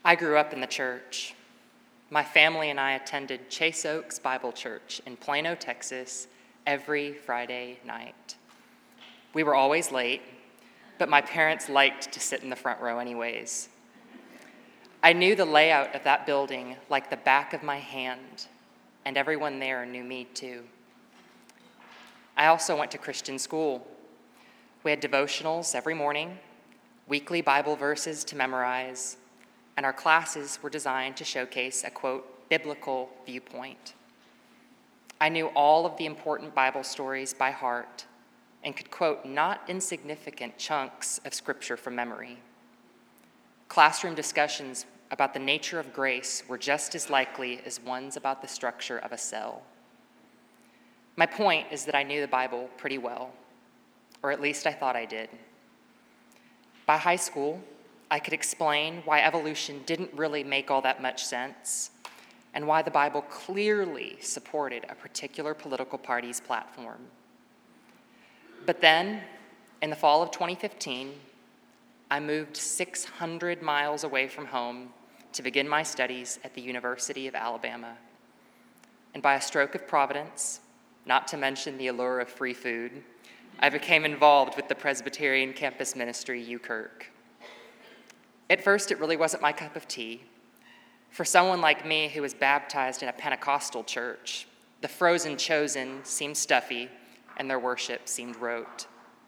I grew up in the church. My family and I attended Chase Oaks Bible Church in Plano, Texas, every Friday night. We were always late, but my parents liked to sit in the front row anyways. I knew the layout of that building like the back of my hand, and everyone there knew me too. I also went to Christian school. We had devotionals every morning, weekly Bible verses to memorize, and our classes were designed to showcase a, quote, biblical viewpoint. I knew all of the important Bible stories by heart and could quote not insignificant chunks of scripture from memory. Classroom discussions about the nature of grace were just as likely as ones about the structure of a cell. My point is that I knew the Bible pretty well, or at least I thought I did. By high school, I could explain why evolution didn't really make all that much sense and why the Bible clearly supported a particular political party's platform. But then, in the fall of 2015, I moved 600 miles away from home to begin my studies at the University of Alabama. And by a stroke of providence, not to mention the allure of free food, I became involved with the Presbyterian campus ministry, UKirk. At first, it really wasn't my cup of tea. For someone like me who was baptized in a Pentecostal church, the frozen chosen seemed stuffy and their worship seemed rote.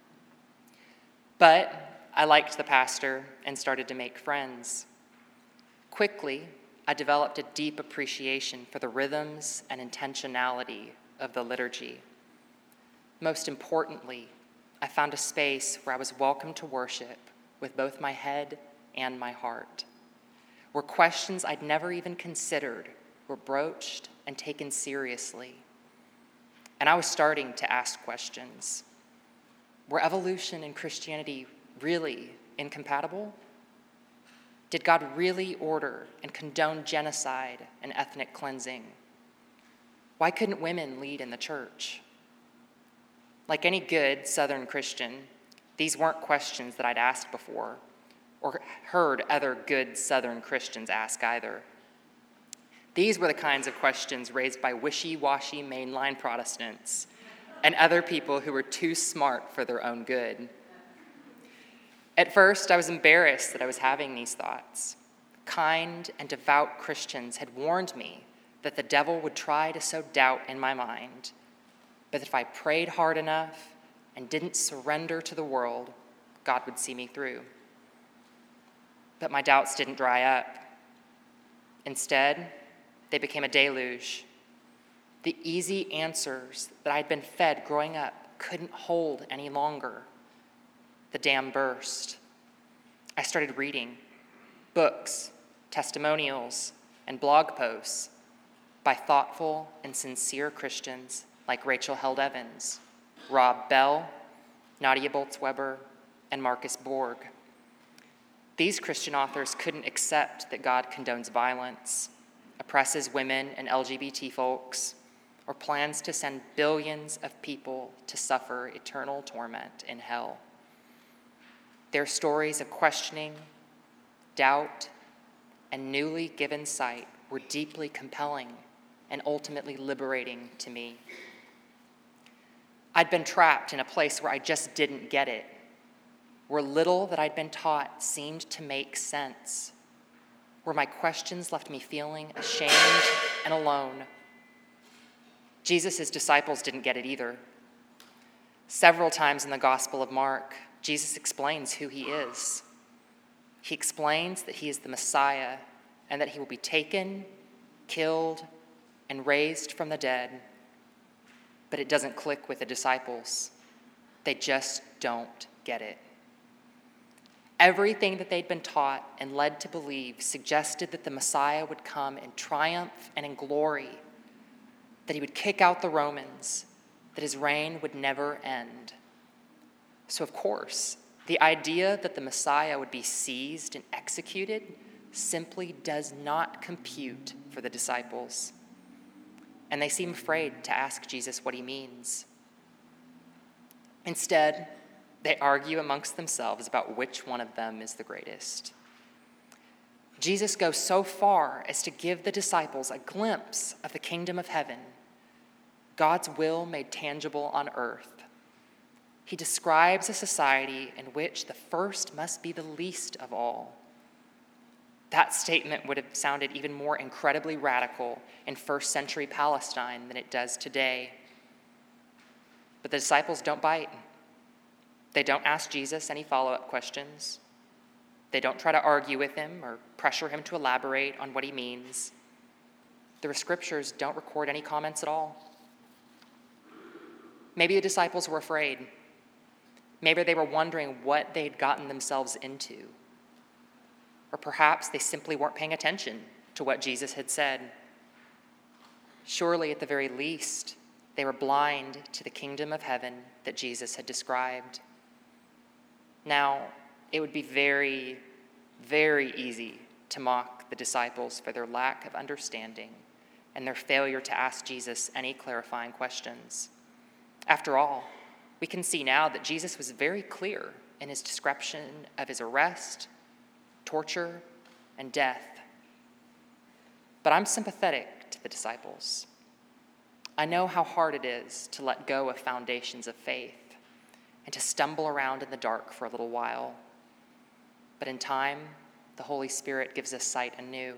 But I liked the pastor and started to make friends. Quickly, I developed a deep appreciation for the rhythms and intentionality of the liturgy. Most importantly, I found a space where I was welcome to worship with both my head and my heart, where questions I'd never even considered were broached and taken seriously. And I was starting to ask questions. Were evolution and Christianity really incompatible? Did God really order and condone genocide and ethnic cleansing? Why couldn't women lead in the church? Like any good Southern Christian, these weren't questions that I'd asked before or heard other good Southern Christians ask either. These were the kinds of questions raised by wishy-washy mainline Protestants and other people who were too smart for their own good. At first, I was embarrassed that I was having these thoughts. Kind and devout Christians had warned me that the devil would try to sow doubt in my mind, but that if I prayed hard enough and didn't surrender to the world, God would see me through. But my doubts didn't dry up. Instead, they became a deluge. The easy answers that I'd been fed growing up couldn't hold any longer. The dam burst. I started reading books, testimonials, and blog posts by thoughtful and sincere Christians like Rachel Held Evans, Rob Bell, Nadia Bolz-Weber, and Marcus Borg. These Christian authors couldn't accept that God condones violence, oppresses women and LGBT folks, or plans to send billions of people to suffer eternal torment in hell. Their stories of questioning, doubt, and newly given sight were deeply compelling and ultimately liberating to me. I'd been trapped in a place where I just didn't get it, where little that I'd been taught seemed to make sense, where my questions left me feeling ashamed and alone. Jesus' disciples didn't get it either. Several times in the Gospel of Mark, Jesus explains who he is. He explains that he is the Messiah and that he will be taken, killed, and raised from the dead. But it doesn't click with the disciples. They just don't get it. Everything that they'd been taught and led to believe suggested that the Messiah would come in triumph and in glory, that he would kick out the Romans, that his reign would never end. So of course, the idea that the Messiah would be seized and executed simply does not compute for the disciples. And they seem afraid to ask Jesus what he means. Instead, they argue amongst themselves about which one of them is the greatest. Jesus goes so far as to give the disciples a glimpse of the kingdom of heaven, God's will made tangible on earth. He describes a society in which the first must be the least of all. That statement would have sounded even more incredibly radical in first century Palestine than it does today. But the disciples don't bite. They don't ask Jesus any follow-up questions. They don't try to argue with him or pressure him to elaborate on what he means. The scriptures don't record any comments at all. Maybe the disciples were afraid. Maybe they were wondering what they'd gotten themselves into. Or perhaps they simply weren't paying attention to what Jesus had said. Surely, at the very least, they were blind to the kingdom of heaven that Jesus had described. Now, it would be very, very easy to mock the disciples for their lack of understanding and their failure to ask Jesus any clarifying questions. After all, we can see now that Jesus was very clear in his description of his arrest, torture, and death. But I'm sympathetic to the disciples. I know how hard it is to let go of foundations of faith and to stumble around in the dark for a little while. But in time, the Holy Spirit gives us sight anew.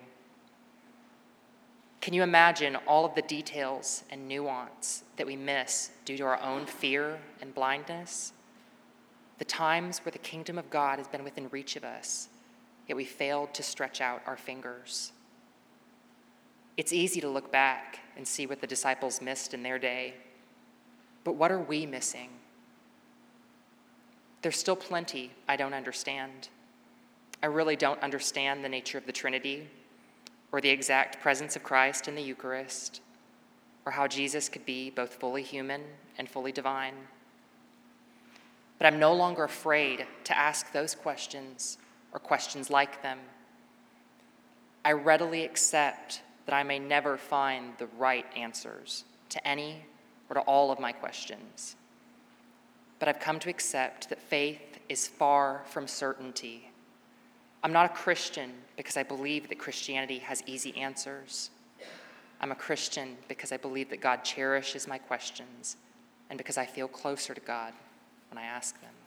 Can you imagine all of the details and nuance that we miss due to our own fear and blindness? The times where the kingdom of God has been within reach of us, yet we failed to stretch out our fingers. It's easy to look back and see what the disciples missed in their day, but what are we missing? There's still plenty I don't understand. I really don't understand the nature of the Trinity, or the exact presence of Christ in the Eucharist, or how Jesus could be both fully human and fully divine. But I'm no longer afraid to ask those questions or questions like them. I readily accept that I may never find the right answers to any or to all of my questions. But I've come to accept that faith is far from certainty. I'm not a Christian because I believe that Christianity has easy answers. I'm a Christian because I believe that God cherishes my questions and because I feel closer to God when I ask them.